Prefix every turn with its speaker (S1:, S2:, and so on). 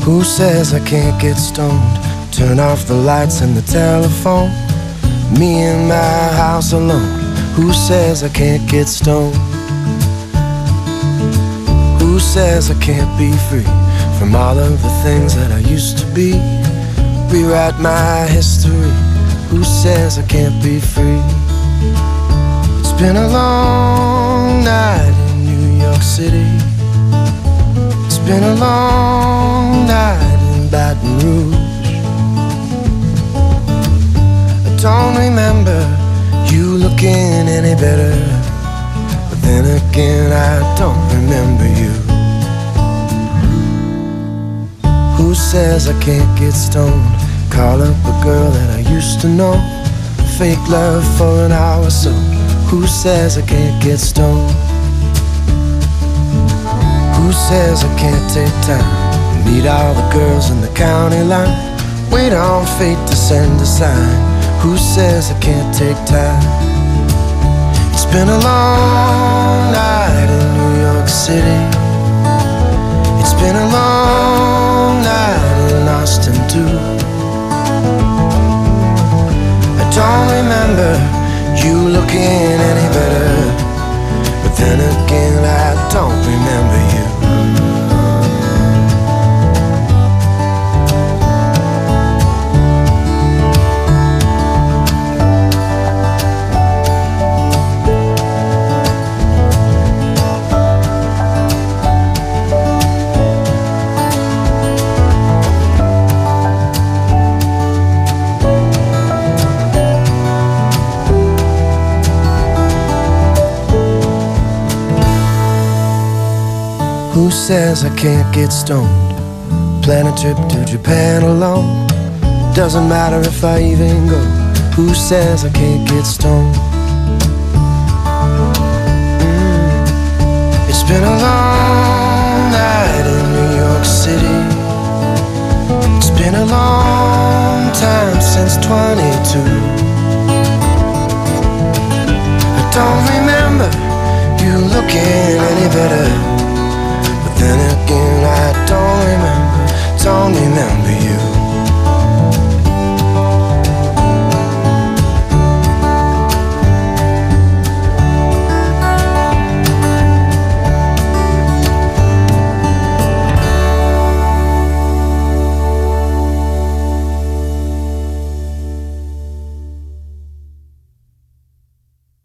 S1: Who says I can't get stoned? Turn off the lights and the telephone. Me in my house alone. Who says I can't get stoned? Who says I can't be free from all of the things that I used to be? Rewrite my history. Who says I can't be free? It's been a long night in New York City. It's been a long night in Baton Rouge. I don't remember you looking any better, but then again I don't remember you. Who says I can't get stoned? Call up a girl that I used to know. Fake love for an hour or so. Who says I can't get stoned? Who says I can't take time and meet all the girls in the county line? Wait on fate to send a sign. Who says I can't take time? It's been a long night in New York City. It's been a long night in Austin too. I don't remember you looking any better, but then again I don't remember you. Who says I can't get stoned? Plan a trip to Japan alone. Doesn't matter if I even go. Who says I can't get stoned? It's been a long night in New York City. It's been a long time since 20